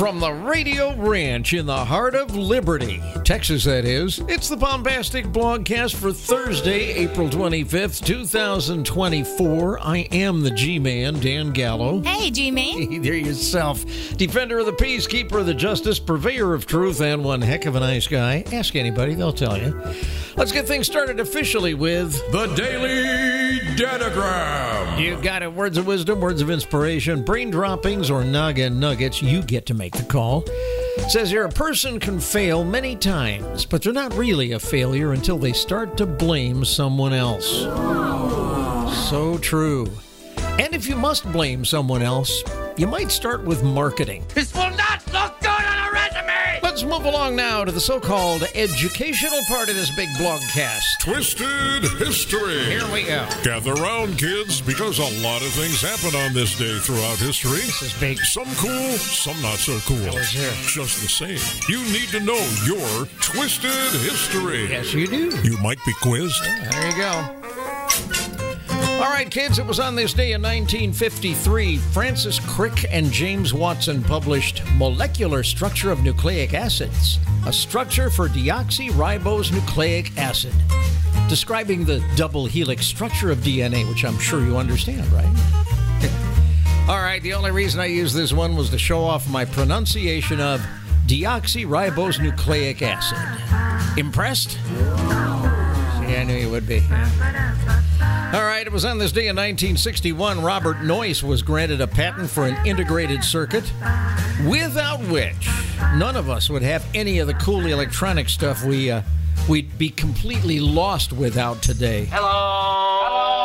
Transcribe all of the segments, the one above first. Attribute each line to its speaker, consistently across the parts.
Speaker 1: From the Radio Ranch in the heart of Liberty, Texas, that is, it's the Bombastic Blogcast for Thursday, April 25th, 2024. I am the G-Man, Dan Gallo.
Speaker 2: Hey, G-Man.
Speaker 1: Hey there yourself. Defender of the peace, keeper of the justice, purveyor of truth, and one heck of a nice guy. Ask anybody, they'll tell you. Let's get things started officially with
Speaker 3: the Daily Datagram.
Speaker 1: You got it. Words of wisdom, words of inspiration, brain droppings, or noggin nuggets. You get to make the call. It says here, a person can fail many times, but they're not really a failure until they start to blame someone else. So true. And if you must blame someone else, you might start with marketing.
Speaker 4: This will not look good on a resume!
Speaker 1: Let's move along now to the so-called educational part of this big blogcast.
Speaker 3: Twisted History.
Speaker 1: Here we go.
Speaker 3: Gather round, kids, because a lot of things happen on this day throughout history.
Speaker 1: This is big.
Speaker 3: Some cool, some not so cool. Just the same. You need to know your Twisted History.
Speaker 1: Yes, you do.
Speaker 3: You might be quizzed.
Speaker 1: Yeah, there you go. All right, kids, it was on this day in 1953, Francis Crick and James Watson published Molecular Structure of Nucleic Acids, a structure for deoxyribose nucleic acid, describing the double helix structure of DNA, which I'm sure you understand, right? All right, the only reason I used this one was to show off my pronunciation of deoxyribose nucleic acid. Impressed? See, I knew you would be. All right, it was on this day in 1961, Robert Noyce was granted a patent for an integrated circuit, without which none of us would have any of the cool electronic stuff we'd be completely lost without today.
Speaker 4: Hello?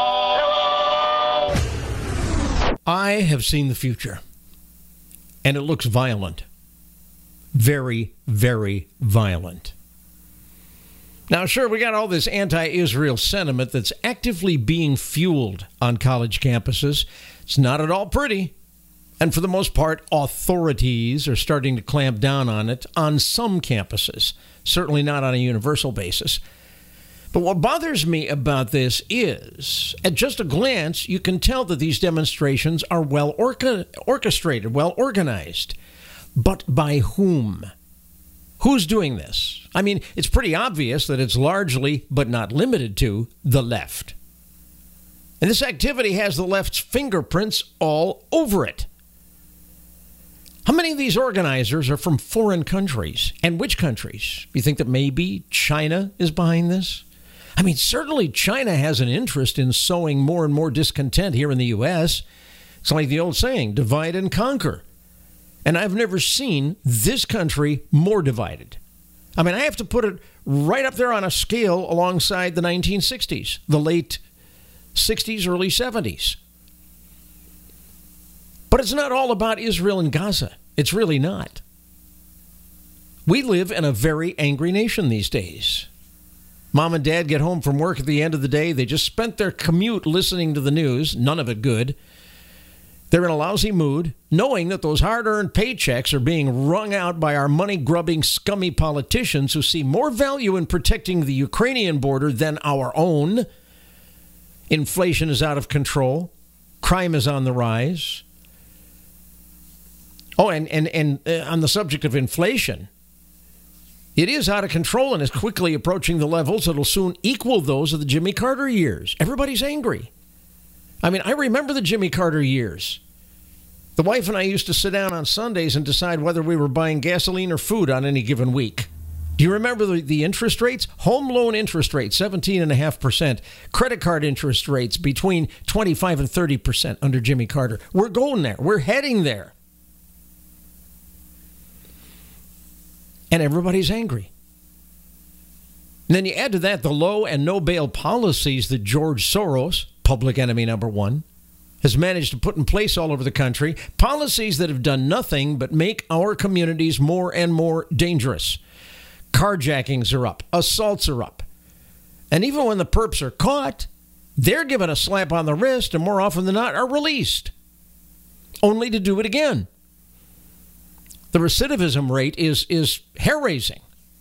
Speaker 1: I have seen the future, and it looks violent. Very, very violent. Now, sure, we got all this anti-Israel sentiment that's actively being fueled on college campuses. It's not at all pretty. And for the most part, authorities are starting to clamp down on it on some campuses, certainly not on a universal basis. But what bothers me about this is, at just a glance, you can tell that these demonstrations are well orchestrated, well organized. But by whom? Who's doing this? I mean, it's pretty obvious that it's largely, but not limited to, the left. And this activity has the left's fingerprints all over it. How many of these organizers are from foreign countries? And which countries? You think that maybe China is behind this? I mean, certainly China has an interest in sowing more and more discontent here in the U.S. It's like the old saying, divide and conquer. And I've never seen this country more divided. I mean, I have to put it right up there on a scale alongside the 1960s, the late 60s, early 70s. But it's not all about Israel and Gaza. It's really not. We live in a very angry nation these days. Mom and Dad get home from work at the end of the day. They just spent their commute listening to the news, none of it good. They're in a lousy mood, knowing that those hard-earned paychecks are being wrung out by our money-grubbing, scummy politicians who see more value in protecting the Ukrainian border than our own. Inflation is out of control. Crime is on the rise. Oh, and on the subject of inflation, it is out of control and is quickly approaching the levels that will soon equal those of the Jimmy Carter years. Everybody's angry. I mean, I remember the Jimmy Carter years. The wife and I used to sit down on Sundays and decide whether we were buying gasoline or food on any given week. Do you remember the interest rates? Home loan interest rates, 17.5%. Credit card interest rates between 25 and 30% under Jimmy Carter. We're going there. We're heading there. And everybody's angry. And then you add to that the low and no bail policies that George Soros, public enemy number one, has managed to put in place all over the country. Policies that have done nothing but make our communities more and more dangerous. Carjackings are up. Assaults are up. And even when the perps are caught, they're given a slap on the wrist and more often than not are released, only to do it again. The recidivism rate is hair-raising.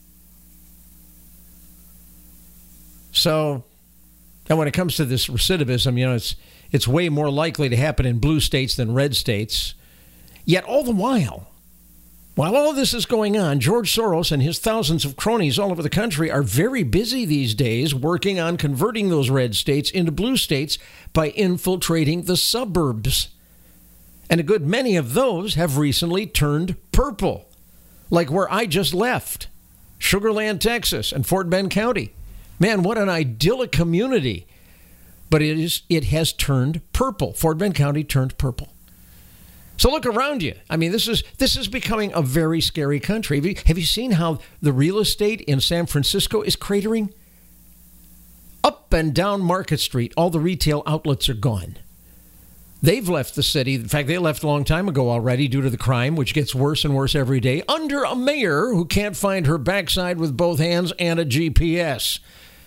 Speaker 1: So, and when it comes to this recidivism, you know, it's way more likely to happen in blue states than red states. Yet all the while, While all of this is going on, George Soros and his thousands of cronies all over the country are very busy these days working on converting those red states into blue states by infiltrating the suburbs. And a good many of those have recently turned purple, like where I just left, Sugar Land, Texas, and Fort Bend County. Man, what an idyllic community. But it has turned purple. Fort Bend County turned purple. So look around you. I mean, this is becoming a very scary country. Have you seen how the real estate in San Francisco is cratering? Up and down Market Street, all the retail outlets are gone. They've left the city. In fact, they left a long time ago already due to the crime, which gets worse and worse every day, under a mayor who can't find her backside with both hands and a GPS.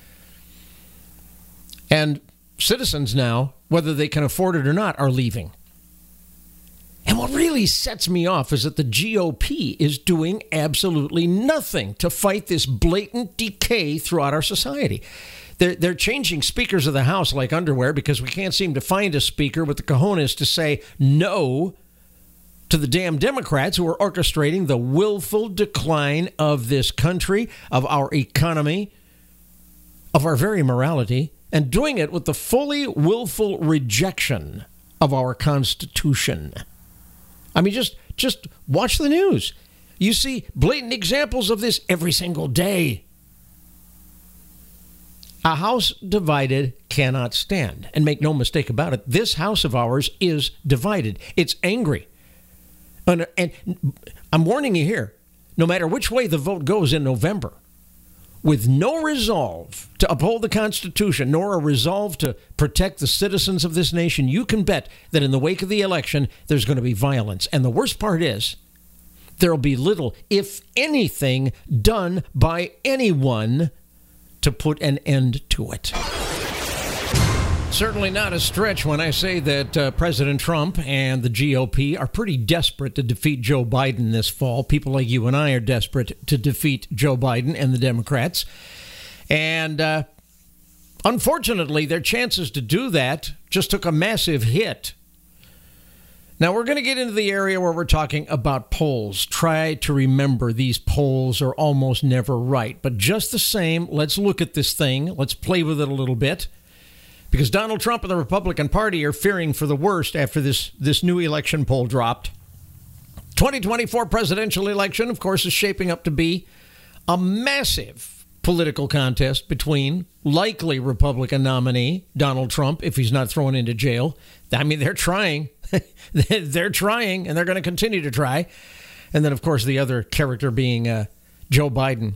Speaker 1: And citizens now, whether they can afford it or not, are leaving. And what really sets me off is that the GOP is doing absolutely nothing to fight this blatant decay throughout our society. They're changing speakers of the House like underwear because we can't seem to find a speaker with the cojones to say no to the damn Democrats who are orchestrating the willful decline of this country, of our economy, of our very morality, and doing it with the fully willful rejection of our Constitution. I mean, just watch the news. You see blatant examples of this every single day. A house divided cannot stand. And make no mistake about it, this house of ours is divided. It's angry. And I'm warning you here, no matter which way the vote goes in November, with no resolve to uphold the Constitution, nor a resolve to protect the citizens of this nation, you can bet that in the wake of the election, there's going to be violence. And the worst part is, there'll be little, if anything, done by anyone to put an end to it. Certainly not a stretch when I say that President Trump and the GOP are pretty desperate to defeat Joe Biden this fall. People like you and I are desperate to defeat Joe Biden and the Democrats. And unfortunately, their chances to do that just took a massive hit. Now, we're going to get into the area where we're talking about polls. Try to remember these polls are almost never right. But just the same, let's look at this thing. Let's play with it a little bit. Because Donald Trump and the Republican Party are fearing for the worst after this new election poll dropped. 2024 presidential election, of course, is shaping up to be a massive political contest between likely Republican nominee Donald Trump, if he's not thrown into jail. I mean, they're trying. They're trying, and they're going to continue to try. And then, of course, the other character being Joe Biden.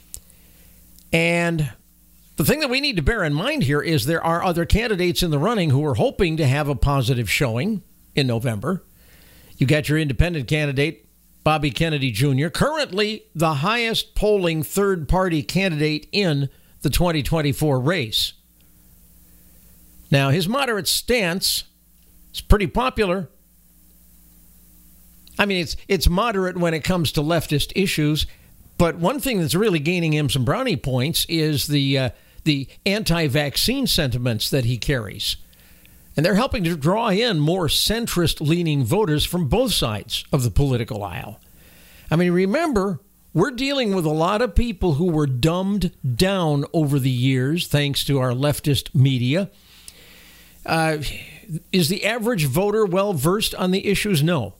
Speaker 1: And the thing that we need to bear in mind here is there are other candidates in the running who are hoping to have a positive showing in November. You got your independent candidate, Bobby Kennedy Jr., currently the highest polling third-party candidate in the 2024 race. Now, his moderate stance is pretty popular. I mean, it's moderate when it comes to leftist issues. But one thing that's really gaining him some brownie points is the anti-vaccine sentiments that he carries. And they're helping to draw in more centrist-leaning voters from both sides of the political aisle. I mean, remember, we're dealing with a lot of people who were dumbed down over the years thanks to our leftist media. Is the average voter well-versed on the issues? No.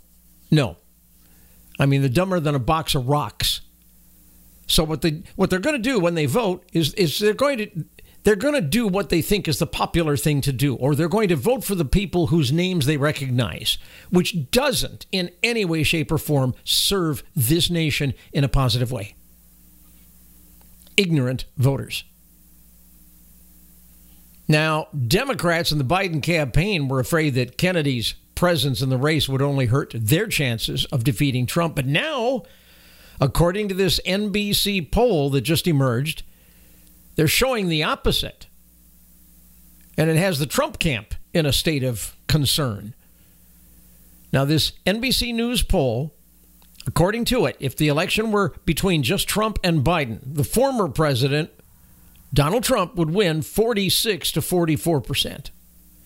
Speaker 1: I mean, they're dumber than a box of rocks. So what they're going to do when they vote is they're going to do what they think is the popular thing to do, or they're going to vote for the people whose names they recognize, which doesn't in any way, shape, or form serve this nation in a positive way. Ignorant voters. Now, Democrats in the Biden campaign were afraid that Kennedy's presence in the race would only hurt their chances of defeating Trump, but now, according to this NBC poll that just emerged, they're showing the opposite. And it has the Trump camp in a state of concern. Now, this NBC News poll, according to it, if the election were between just Trump and Biden, the former president, Donald Trump, would win 46 to 44%.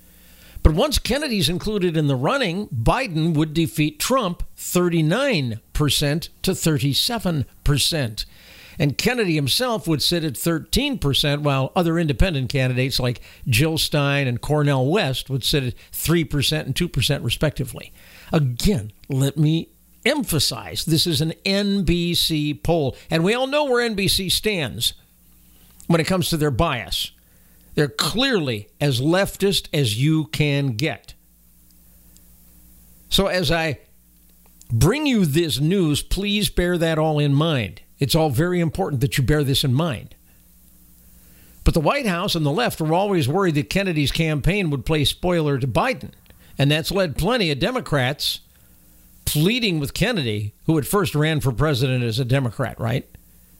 Speaker 1: But once Kennedy's included in the running, Biden would defeat Trump 39% 28% to 37%. And Kennedy himself would sit at 13%, while other independent candidates like Jill Stein and Cornel West would sit at 3% and 2% respectively. Again, let me emphasize, this is an NBC poll, and we all know where NBC stands when it comes to their bias. They're clearly as leftist as you can get. So as I bring you this news, please bear that all in mind. It's all very important that you bear this in mind. But the White House and the left were always worried that Kennedy's campaign would play spoiler to Biden. And that's led plenty of Democrats pleading with Kennedy, who at first ran for president as a Democrat, right?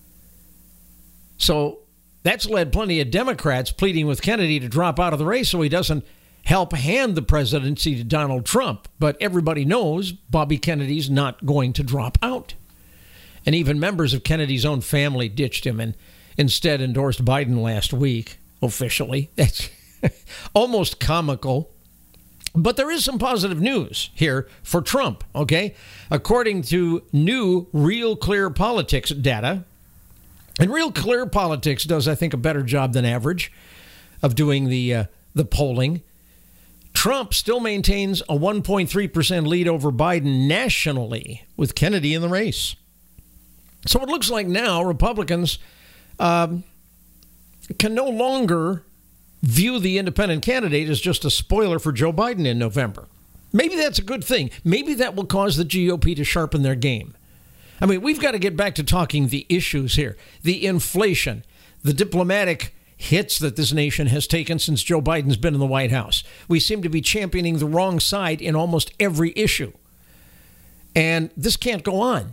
Speaker 1: So that's led plenty of Democrats pleading with Kennedy to drop out of the race so he doesn't help hand the presidency to Donald Trump. But everybody knows Bobby Kennedy's not going to drop out. And even members of Kennedy's own family ditched him and instead endorsed Biden last week, officially. That's almost comical. But there is some positive news here for Trump, okay? According to new Real Clear Politics data, and Real Clear Politics does, I think, a better job than average of doing the polling, Trump still maintains a 1.3% lead over Biden nationally, with Kennedy in the race. So it looks like now Republicans can no longer view the independent candidate as just a spoiler for Joe Biden in November. Maybe that's a good thing. Maybe that will cause the GOP to sharpen their game. I mean, we've got to get back to talking the issues here. The inflation, the diplomatic hits that this nation has taken since Joe Biden's been in the White House. We seem to be championing the wrong side in almost every issue. And this can't go on.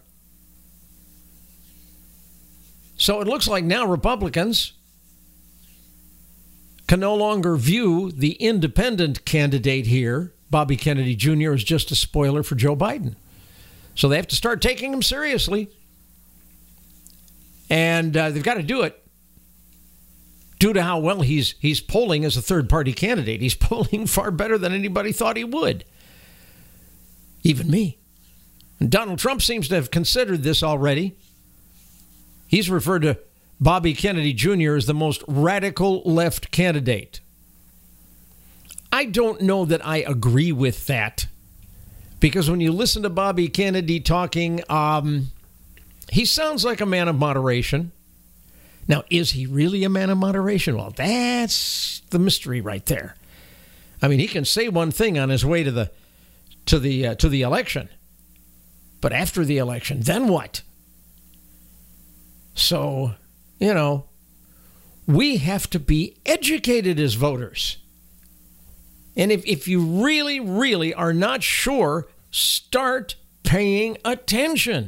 Speaker 1: So it looks like now Republicans can no longer view the independent candidate here, Bobby Kennedy Jr., as just a spoiler for Joe Biden. So they have to start taking him seriously. And they've got to do it due to how well he's polling as a third-party candidate. He's polling far better than anybody thought he would. Even me. And Donald Trump seems to have considered this already. He's referred to Bobby Kennedy Jr. as the most radical left candidate. I don't know that I agree with that, because when you listen to Bobby Kennedy talking, he sounds like a man of moderation. Now, is he really a man of moderation? Well, that's the mystery right there. I mean, he can say one thing on his way to the election, but after the election, then what? So, you know, we have to be educated as voters. And if you really, really are not sure, start paying attention.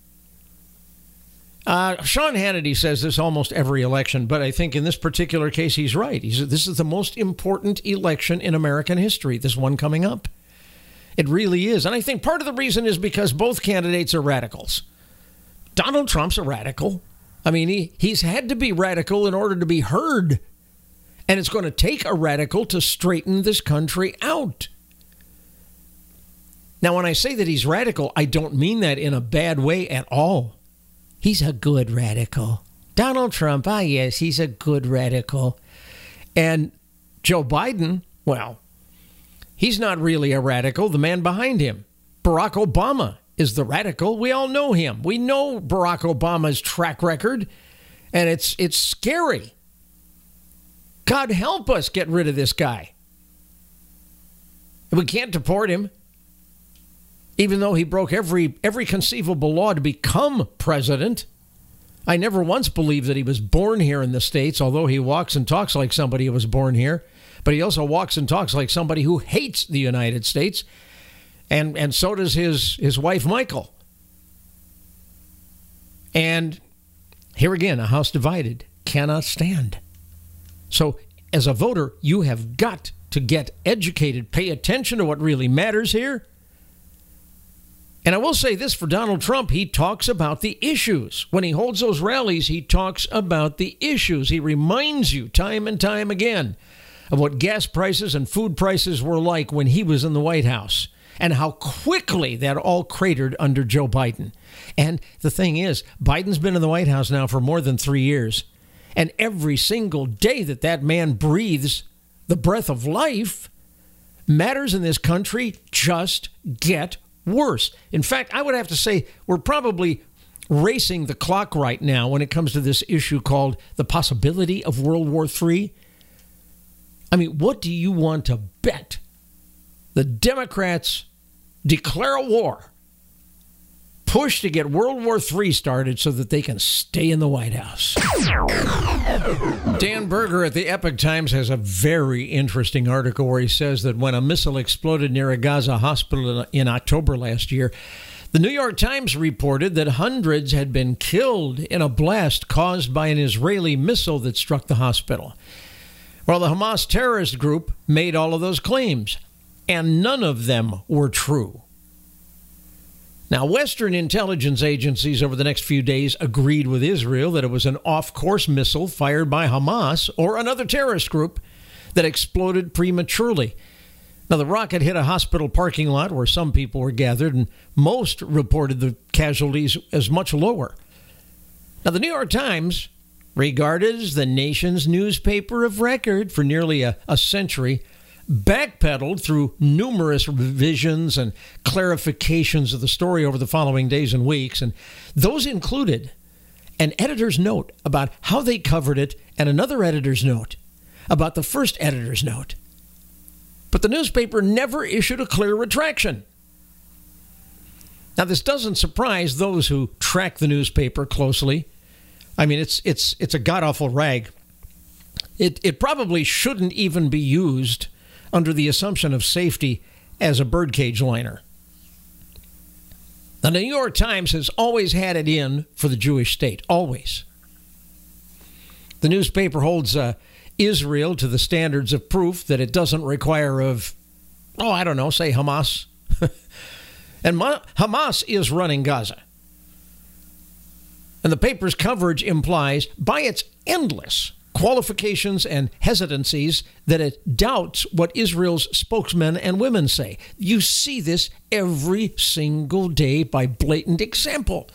Speaker 1: Sean Hannity says this almost every election, but I think in this particular case, he's right. This is the most important election in American history, this one coming up. It really is. And I think part of the reason is because both candidates are radicals. Donald Trump's a radical. I mean, he's had to be radical in order to be heard. And it's going to take a radical to straighten this country out. Now, when I say that he's radical, I don't mean that in a bad way at all. He's a good radical. Donald Trump, yes, he's a good radical. And Joe Biden, well, he's not really a radical. The man behind him, Barack Obama, is the radical. We all know him. We know Barack Obama's track record, and it's scary. God help us get rid of this guy. We can't deport him, even though he broke every conceivable law to become president. I never once believed that he was born here in the States, although he walks and talks like somebody who was born here. But he also walks and talks like somebody who hates the United States. And so does his wife, Michael. And here again, a house divided cannot stand. So as a voter, you have got to get educated. Pay attention to what really matters here. And I will say this for Donald Trump, he talks about the issues. When he holds those rallies, he talks about the issues. He reminds you time and time again of what gas prices and food prices were like when he was in the White House. and how quickly that all cratered under Joe Biden. And the thing is, Biden's been in the White House now for more than 3 years. And every single day that man breathes the breath of life, matters in this country just get worse. In fact, I would have to say we're probably racing the clock right now when it comes to this issue called the possibility of World War III. I mean, what do you want to bet? The Democrats declare a war, push to get World War III started so that they can stay in the White House. Dan Berger at the Epoch Times has a very interesting article where he says that when a missile exploded near a Gaza hospital in October last year, the New York Times reported that hundreds had been killed in a blast caused by an Israeli missile that struck the hospital. Well, the Hamas terrorist group made all of those claims, and none of them were true. Now, Western intelligence agencies over the next few days agreed with Israel that it was an off-course missile fired by Hamas or another terrorist group that exploded prematurely. Now, the rocket hit a hospital parking lot where some people were gathered, and most reported the casualties as much lower. Now, the New York Times, regarded as the nation's newspaper of record for nearly a century, backpedaled through numerous revisions and clarifications of the story over the following days and weeks, and those included an editor's note about how they covered it and another editor's note about the first editor's note. But the newspaper never issued a clear retraction. Now, this doesn't surprise those who track the newspaper closely. I mean, it's a god-awful rag. It probably shouldn't even be used under the assumption of safety as a birdcage liner. Now, the New York Times has always had it in for the Jewish state, always. The newspaper holds Israel to the standards of proof that it doesn't require of, say Hamas. And Hamas is running Gaza. And the paper's coverage implies, by its endless qualifications and hesitancies, that it doubts what Israel's spokesmen and women say. You see this every single day by blatant example.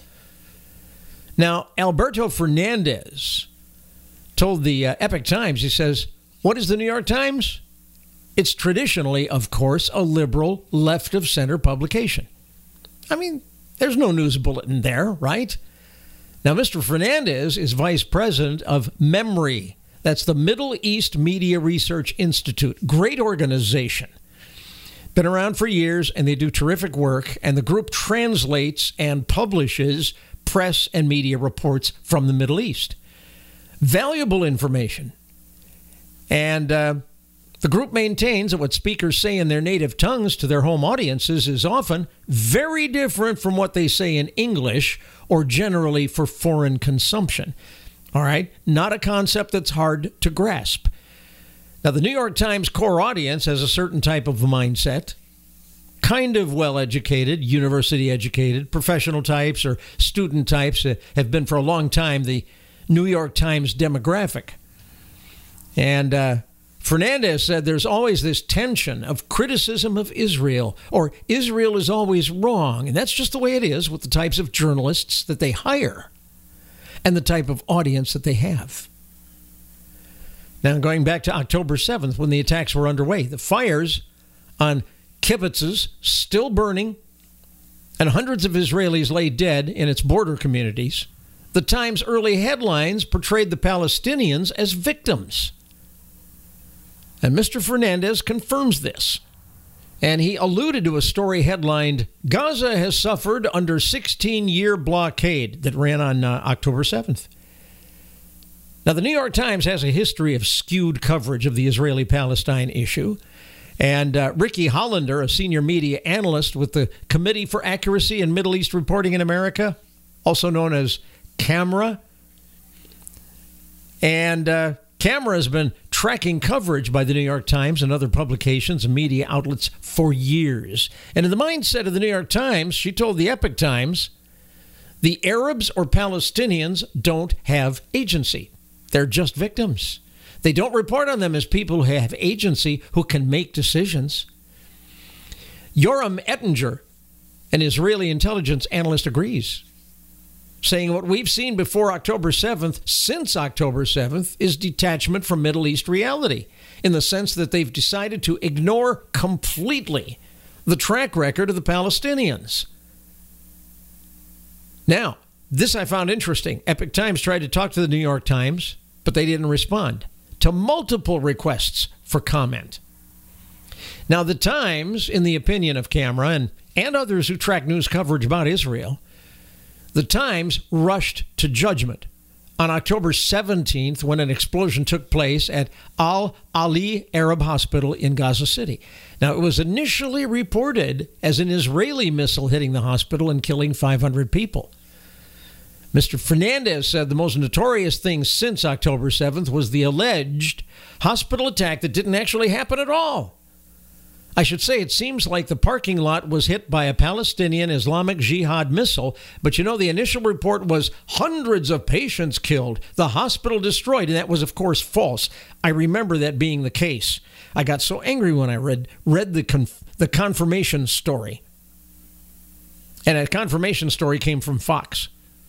Speaker 1: Now, Alberto Fernandez told the Epoch Times, he says, what is the New York Times? It's traditionally, of course, a liberal, left-of-center publication. I mean, there's no news bulletin there, right? Now, Mr. Fernandez is vice president of MEMRI. That's the Middle East Media Research Institute. Great organization. Been around for years, and they do terrific work. And the group translates and publishes press and media reports from the Middle East. Valuable information. And the group maintains that what speakers say in their native tongues to their home audiences is often very different from what they say in English or generally for foreign consumption. All right? Not a concept that's hard to grasp. Now, the New York Times core audience has a certain type of mindset, kind of well-educated, university-educated, professional types or student types have been for a long time the New York Times demographic. And Fernandez said there's always this tension of criticism of Israel, or Israel is always wrong. And that's just the way it is with the types of journalists that they hire and the type of audience that they have. Now, going back to October 7th, when the attacks were underway, the fires on kibbutzes still burning, and hundreds of Israelis lay dead in its border communities. The Times' early headlines portrayed the Palestinians as victims. And Mr. Fernandez confirms this. And he alluded to a story headlined, Gaza has suffered under 16-year blockade, that ran on October 7th. Now, the New York Times has a history of skewed coverage of the Israeli-Palestine issue. And Ricky Hollander, a senior media analyst with the Committee for Accuracy in Middle East Reporting in America, also known as CAMERA. And CAMERA has been tracking coverage by the New York Times and other publications and media outlets for years. And in the mindset of the New York Times, she told the Epoch Times, the Arabs or Palestinians don't have agency. They're just victims. They don't report on them as people who have agency, who can make decisions. Yoram Ettinger, an Israeli intelligence analyst, agrees, saying what we've seen before October 7th, since October 7th, is detachment from Middle East reality, in the sense that they've decided to ignore completely the track record of the Palestinians. Now, this I found interesting. Epoch Times tried to talk to the New York Times, but they didn't respond to multiple requests for comment. Now, the Times, in the opinion of Camera and others who track news coverage about Israel, the Times rushed to judgment on October 17th when an explosion took place at Al-Ali Arab Hospital in Gaza City. Now, it was initially reported as an Israeli missile hitting the hospital and killing 500 people. Mr. Fernandez said the most notorious thing since October 7th was the alleged hospital attack that didn't actually happen at all. I should say it seems like the parking lot was hit by a Palestinian Islamic Jihad missile, but you know, the initial report was hundreds of patients killed, the hospital destroyed, and that was, of course, false. I remember that being the case. I got so angry when I read the confirmation story. And that confirmation story came from Fox.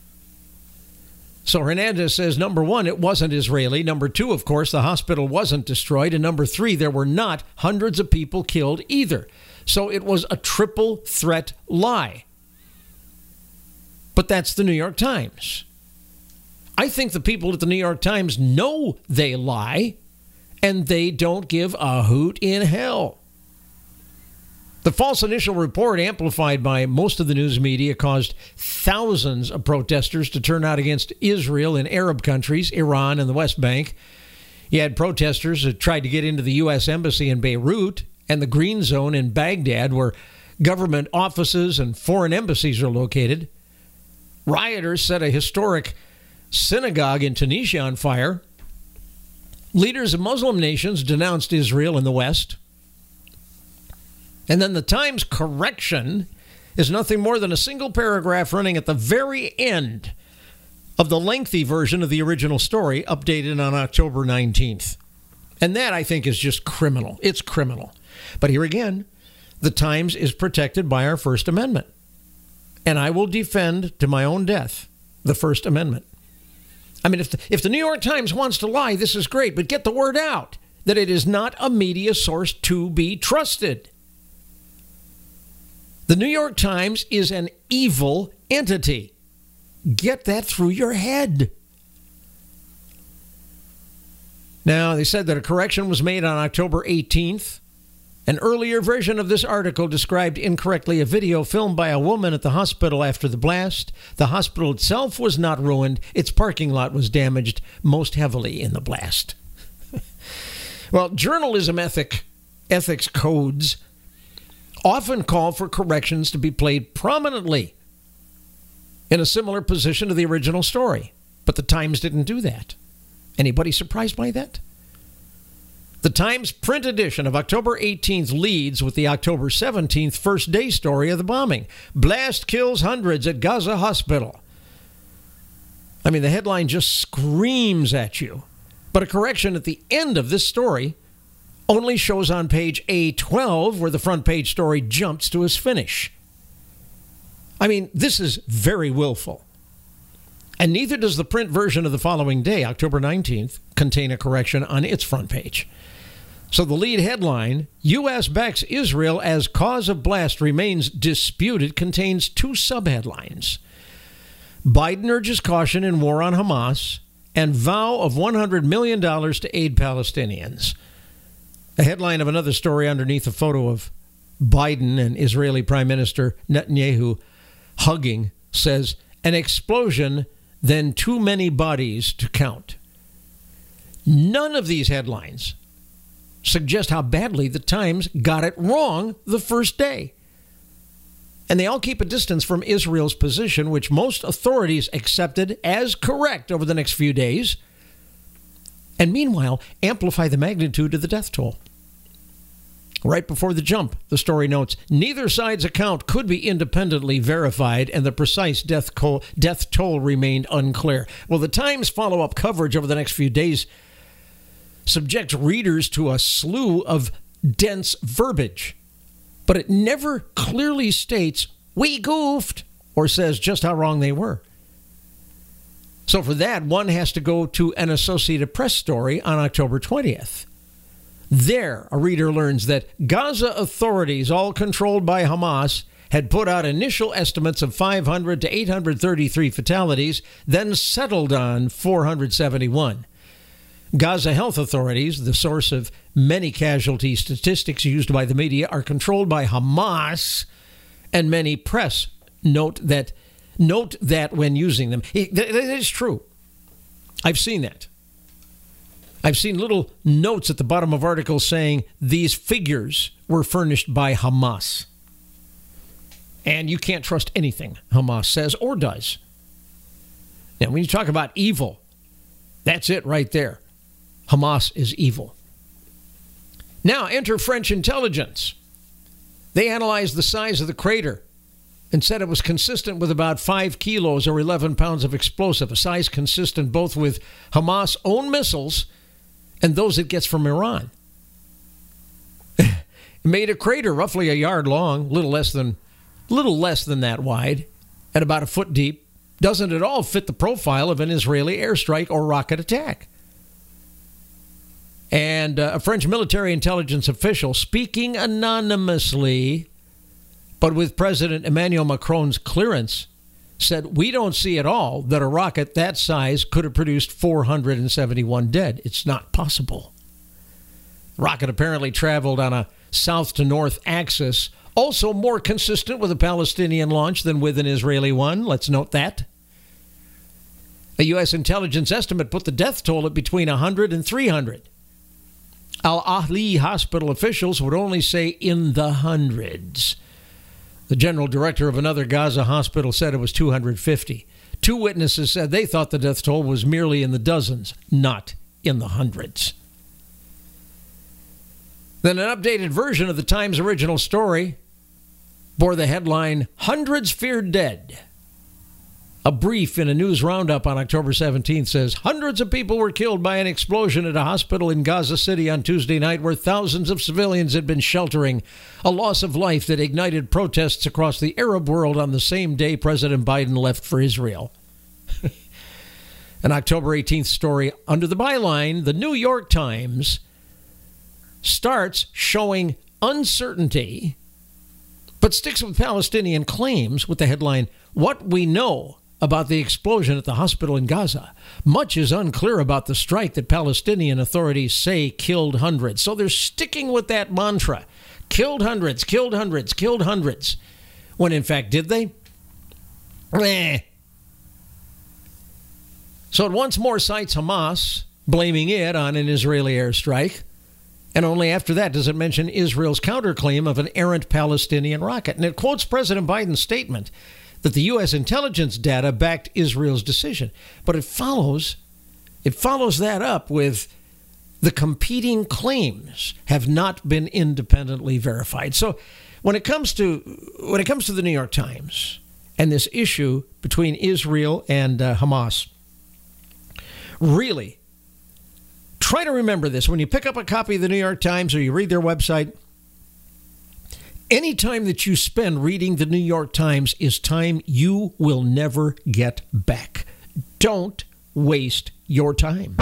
Speaker 1: So Hernandez says, number one, it wasn't Israeli. Number two, of course, the hospital wasn't destroyed. And number three, there were not hundreds of people killed either. So it was a triple threat lie. But that's the New York Times. I think the people at the New York Times know they lie, and they don't give a hoot in hell. The false initial report, amplified by most of the news media, caused thousands of protesters to turn out against Israel in Arab countries, Iran, and the West Bank. You had protesters that tried to get into the U.S. Embassy in Beirut and the Green Zone in Baghdad, where government offices and foreign embassies are located. Rioters set a historic synagogue in Tunisia on fire. Leaders of Muslim nations denounced Israel in the West. And then the Times correction is nothing more than a single paragraph running at the very end of the lengthy version of the original story, updated on October 19th. And that, I think, is just criminal. It's criminal. But here again, the Times is protected by our First Amendment. And I will defend to my own death the First Amendment. I mean, if the New York Times wants to lie, this is great, but get the word out that it is not a media source to be trusted. The New York Times is an evil entity. Get that through your head. Now, they said that a correction was made on October 18th. An earlier version of this article described incorrectly a video filmed by a woman at the hospital after the blast. The hospital itself was not ruined. Its parking lot was damaged most heavily in the blast. Well, journalism ethics codes often call for corrections to be played prominently in a similar position to the original story. But the Times didn't do that. Anybody surprised by that? The Times print edition of October 18th leads with the October 17th first day story of the bombing. Blast kills hundreds at Gaza hospital. I mean, the headline just screams at you. But a correction at the end of this story only shows on page A12 where the front page story jumps to its finish. I mean, this is very willful. And neither does the print version of the following day, October 19th, contain a correction on its front page. So the lead headline, U.S. backs Israel as cause of blast remains disputed, contains two subheadlines. Biden urges caution in war on Hamas and vow of $100 million to aid Palestinians. A headline of another story underneath a photo of Biden and Israeli Prime Minister Netanyahu hugging says, an explosion, then too many bodies to count. None of these headlines suggest how badly the Times got it wrong the first day. And they all keep a distance from Israel's position, which most authorities accepted as correct over the next few days, and meanwhile amplify the magnitude of the death toll. Right before the jump, the story notes, neither side's account could be independently verified, and the precise death toll remained unclear. Well, the Times' follow-up coverage over the next few days subjects readers to a slew of dense verbiage. but it never clearly states, we goofed, or says just how wrong they were. So for that, one has to go to an Associated Press story on October 20th. There, a reader learns that Gaza authorities, all controlled by Hamas, had put out initial estimates of 500 to 833 fatalities, then settled on 471. Gaza health authorities, the source of many casualty statistics used by the media, are controlled by Hamas, and many press note that when using them. That is true. I've seen that. I've seen little notes at the bottom of articles saying these figures were furnished by Hamas. And you can't trust anything Hamas says or does. Now, when you talk about evil, that's it right there. Hamas is evil. Now, enter French intelligence. They analyzed the size of the crater and said it was consistent with about 5 kilos or 11 pounds of explosive, a size consistent both with Hamas' own missiles and those it gets from Iran. It made a crater roughly a yard long, little less than that wide, and about a foot deep. Doesn't at all fit the profile of an Israeli airstrike or rocket attack. And a French military intelligence official, speaking anonymously, but with President Emmanuel Macron's clearance, said, we don't see at all that a rocket that size could have produced 471 dead. It's not possible. The rocket apparently traveled on a south to north axis, also more consistent with a Palestinian launch than with an Israeli one. Let's note that. A U.S. intelligence estimate put the death toll at between 100 and 300. Al-Ahli hospital officials would only say in the hundreds. The general director of another Gaza hospital said it was 250. Two witnesses said they thought the death toll was merely in the dozens, not in the hundreds. Then an updated version of the Times' original story bore the headline, Hundreds Feared Dead. A brief in a news roundup on October 17th says, hundreds of people were killed by an explosion at a hospital in Gaza City on Tuesday night where thousands of civilians had been sheltering, a loss of life that ignited protests across the Arab world on the same day President Biden left for Israel. An October 18th story under the byline, the New York Times starts showing uncertainty, but sticks with Palestinian claims with the headline, What We Know About the Explosion at the Hospital in Gaza. Much is unclear about the strike that Palestinian authorities say killed hundreds. So they're sticking with that mantra. Killed hundreds, killed hundreds, killed hundreds. When in fact, did they? So it once more cites Hamas, blaming it on an Israeli airstrike. And only after that does it mention Israel's counterclaim of an errant Palestinian rocket. And it quotes President Biden's statement that the U.S. intelligence data backed Israel's decision. But it follows that up with the competing claims have not been independently verified. So when it comes to the New York Times and this issue between Israel and Hamas, really, try to remember this. When you pick up a copy of the New York Times or you read their website, any time that you spend reading the New York Times is time you will never get back. Don't waste your time.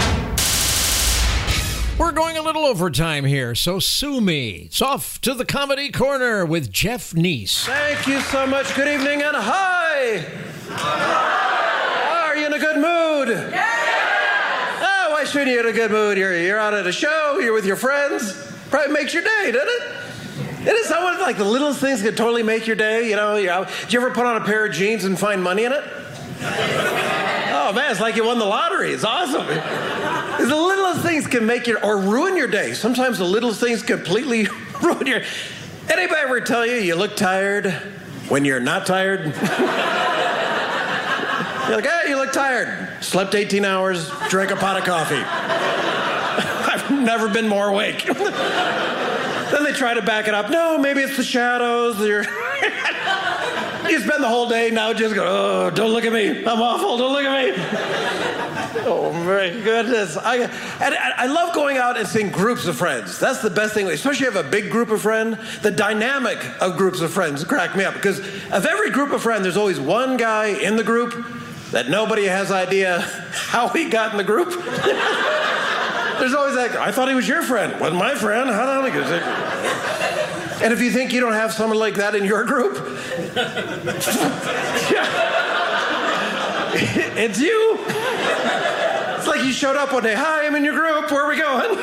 Speaker 1: We're going a little overtime here, so sue me. It's off to the Comedy Corner with Jeff Neese.
Speaker 2: Thank you so much. Good evening and hi. Are you in a good mood? Yeah. Oh, why shouldn't you in a good mood? You're out at a show, you're with your friends. Probably makes your day, doesn't it? It is someone like the littlest things could totally make your day. You know, did you ever put on a pair of jeans and find money in it? Oh man, it's like you won the lottery. It's awesome. The littlest things can make your or ruin your day. Sometimes the littlest things completely ruin your. Anybody ever tell you look tired when you're not tired? You're like, hey, you look tired. Slept 18 hours, drank a pot of coffee. I've never been more awake. Then they try to back it up. No, maybe it's the shadows. You spend the whole day now just go, oh, don't look at me. I'm awful. Don't look at me. Oh, my goodness. I love going out and seeing groups of friends. That's the best thing. Especially if you have a big group of friends. The dynamic of groups of friends crack me up. Because of every group of friends, there's always one guy in the group that nobody has idea how he got in the group. There's always that, I thought he was your friend. Wasn't my friend. How did he get it? And if you think you don't have someone like that in your group, it's you. It's like you showed up one day. Hi, I'm in your group. Where are we going?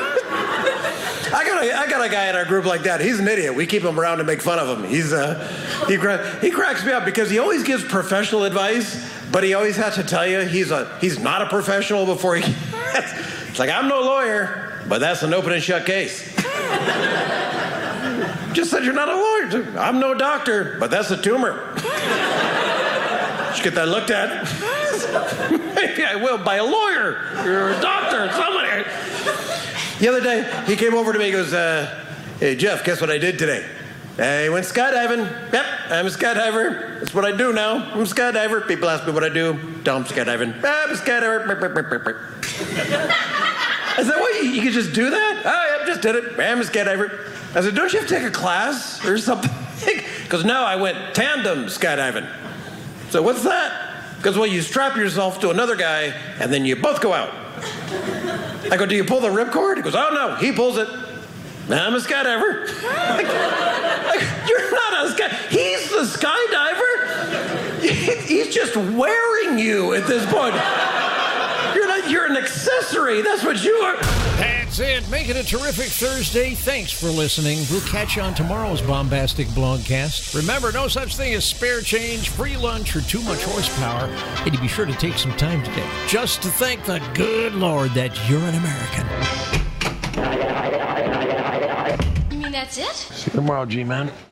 Speaker 2: I got a guy in our group like that. He's an idiot. We keep him around to make fun of him. He cracks me up because he always gives professional advice, but he always has to tell you he's not a professional before he. It's like, I'm no lawyer, but that's an open and shut case. Just said you're not a lawyer. I'm no doctor, but that's a tumor. Should get that looked at. Maybe I will by a lawyer or a doctor or somebody. The other day, he came over to me. He goes, hey, Jeff, guess what I did today? I went skydiving. Yep, I'm a skydiver. That's what I do now. I'm a skydiver. People ask me what I do. Tell them skydiving. I'm a skydiver. I said, what, you could just do that? Oh, yeah, just did it. I'm a skydiver. I said, don't you have to take a class or something? Because now I went tandem skydiving. So what's that? Because, well, you strap yourself to another guy, and then you both go out. I go, do you pull the ripcord? He goes, oh, no, he pulls it. I'm a skydiver. You're not a skydiver. He's the skydiver. He's just wearing you at this point. You're an accessory. That's what you are.
Speaker 1: That's it. Make it a terrific Thursday. Thanks for listening. We'll catch you on tomorrow's bombastic blogcast. Remember, no such thing as spare change, free lunch, or too much horsepower. And you be sure to take some time today just to thank the good Lord that you're an American.
Speaker 5: You mean that's it?
Speaker 2: See you tomorrow, G-Man.